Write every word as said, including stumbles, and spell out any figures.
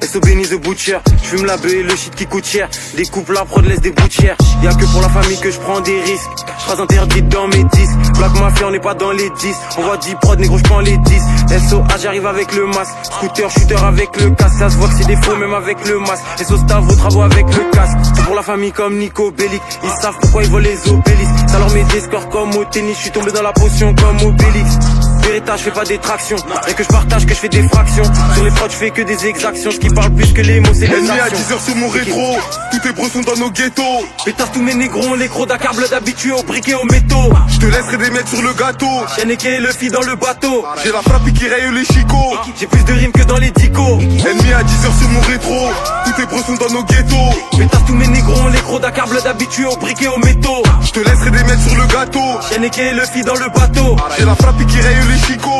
S O béni de Butcher, j'fume la beuh et le shit qui coûte cher. Découpe la prod, laisse des boutières. Y'a que pour la famille que je prends des risques. J'phrase interdite dans mes disques. Black Mafia, on n'est pas dans les dix. On voit dix prod, négro, j'prends les dix. S O A, j'arrive avec le masque. Scooter, shooter avec le casque. Ça se voit que c'est des faux, même avec le masque. S O Stav, vos travaux avec le casque. C'est pour la famille comme Nico Bellic. Ils savent pourquoi ils volent les obélisques. Ça leur met des scores comme au tennis. J'suis tombé dans la potion comme Obélix. Vérita, j'fais pas des tractions. Et que je partage, que je fais des fractions. Sur les prods, j'fais que des exactions. Ce qui parle plus que les mots, c'est les actions. Ennemi à dix heures sur mon rétro. Tous tes bros sont dans nos ghettos. Pétasse tous mes négros, les gros Dakar blood habitués aux briquets aux métaux. Je te laisserai des miettes sur le gâteau. Yannick et Luffy dans le bateau. J'ai la frappe qui raye les chicots. J'ai plus de rimes que dans les dicos. Ennemi à dix heures sur mon rétro. Tous tes bros sont dans nos ghettos. Pétasse tous mes négros, les gros Dakar blood habitués aux briquets aux métaux. Je te laisserai des miettes sur le gâteau. Yannick et Luffy dans le bateau. J'ai la frappe qui raye les chicots.